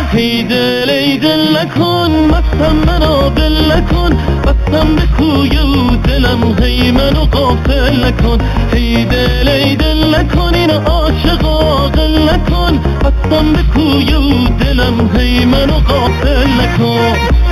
هی دل ای دل نکن مستم منو دل نکن بستم به کوی او دلم هی منو غافل نکن هی دل ای دل نکن اینو عاشق عاقل نکن بستم به کوی او دلم هی منو غافل نکن